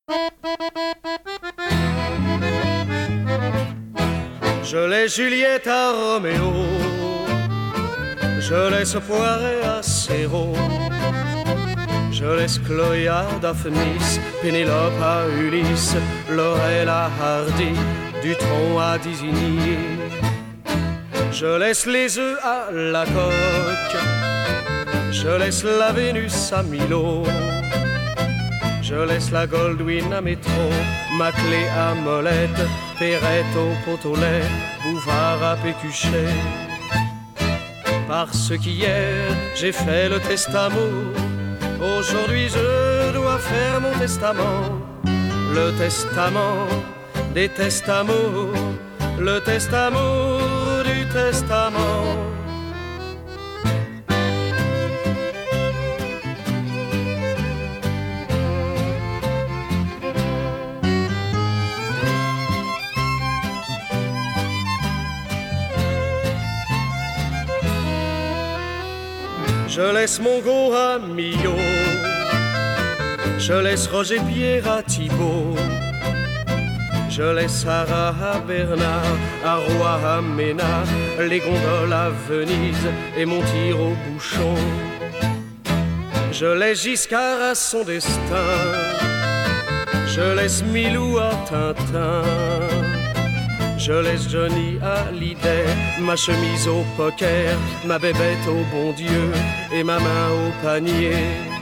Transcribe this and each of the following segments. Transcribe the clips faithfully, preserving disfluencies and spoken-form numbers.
Je laisse Juliette à Roméo, je laisse Poiret à Céro, je laisse Chloé à Daphnis, Pénélope à Ulysse, Laurel à Hardy, Dutronc à Désigny. Je laisse les œufs à la coque, je laisse la Vénus à Milo, je laisse la Goldwyn à Métro, Maclé à Molette, Perrette au pot au lait, Bouvard à Pécuchet. Parce qu'hier j'ai fait le testament, aujourd'hui je dois faire mon testament. Le testament des testaments, le testament du testament. Je laisse Mongo à Millau, je laisse Roger Pierre à Thibault, je laisse Sarah à Bernard, à Roy à Ménard, les gondoles à Venise et mon tir au bouchon. Je laisse Giscard à son destin, je laisse Milou à Tintin, je laisse Johnny à l'idée, ma chemise au poker, ma bébête au bon Dieu et ma main au panier.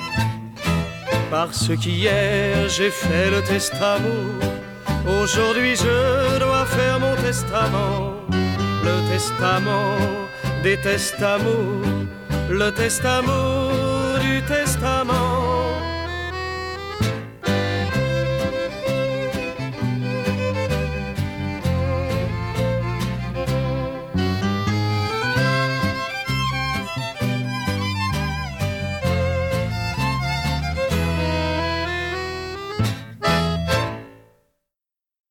Parce qu'hier j'ai fait le testament, aujourd'hui je dois faire mon testament. Le testament des testaments, le testament